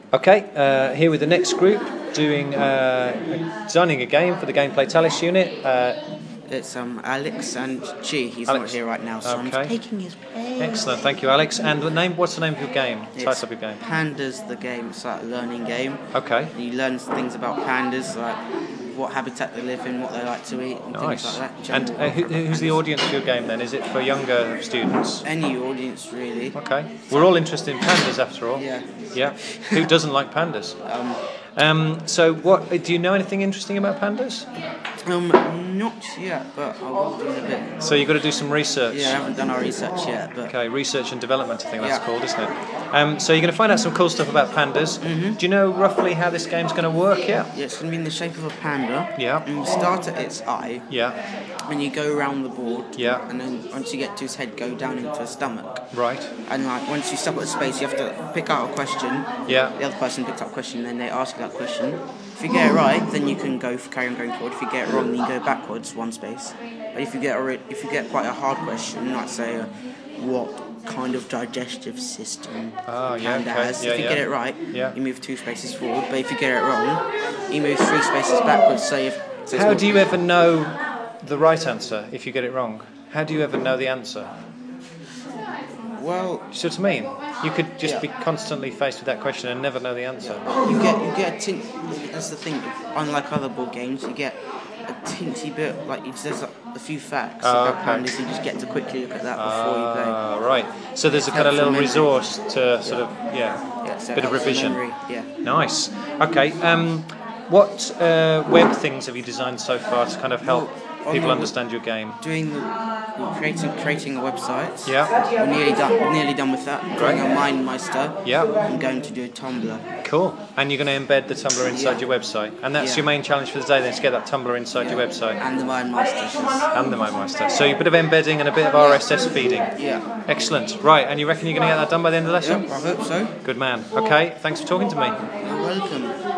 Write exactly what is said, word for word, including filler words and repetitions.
Okay, uh, here with the next group, doing uh, designing a game for the Gameplay Talis unit. Uh, It's um Alex and Chi. He's Alex. not here right now, so Okay. I'm taking his place. Excellent, thank you, Alex. And the name? What's the name of your game? It's Title of your game. Pandas, the game. It's like a learning game. Okay. And you learn things about pandas, like what habitat they live in, what they like to eat, and Nice. things like that. And uh, who, who's the audience for your game then? Is it for younger students? Any audience, really. Okay. We're all interested in pandas after all. Yeah. Yeah. Who doesn't like pandas? Um, Um, so, what do you know anything interesting about pandas? um, not yet, but I will do in a bit. So you've got to do some research. Yeah, I haven't done our research yet, but Okay, research and development, I think that's Yeah. called, isn't it? Um, so you're going to find out some cool stuff about pandas. Mm-hmm. Do you know roughly how this game's going to work yet? yeah, it's going to be in the shape of a panda. Yeah. And you start at its eye, Yeah, and you go around the board. Yeah. And then once you get to his head, go down into his stomach. right. And like once you stop at a space, you have to pick out a question. Yeah. The other person picks up a question, then they ask you that question. If you get it right, then you can go for carry on going forward. If you get it wrong, then you go backwards one space. But if you get a re- if you get quite a hard question, like say, uh, what kind of digestive system Oh, yeah, panda okay. has, Yeah, if you yeah. get it right, Yeah. you move two spaces forward. But if you get it wrong, you move three spaces backwards. So if so How it's do you ever know the right answer if you get it wrong? How do you ever know the answer? well, Do you see what I mean? You could just Yeah. be constantly faced with that question and never know the answer. you get you get a tint. That's the thing. Unlike other board games, you get a tinty bit. Like you, there's a, a few facts Oh, about okay. pandas. You just get to quickly look at that before you play. Ah, right. So there's a kind of Helpful little memory. resource to sort of, yeah, Yeah, so bit of helpful revision. memory, Yeah. Nice. Okay. Um, what uh, web things have you designed so far to kind of help Well, on people the- understand your game? Doing the well, creating creating a website. Yeah. We're nearly done. We're nearly done with that. Great. Doing a MindMeister. Yeah. I'm going to do a Tumblr. Cool. And you're going to embed the Tumblr inside Yeah. your website, and that's Yeah. your main challenge for the day. Then to get that Tumblr inside your website And the MindMeister. and the MindMeister. So a bit of embedding and a bit of R S S feeding. Yeah. Excellent. Right. And you reckon you're going to get that done by the end of the lesson? Yep, I hope so. Good man. Okay. Thanks for talking to me. You're welcome.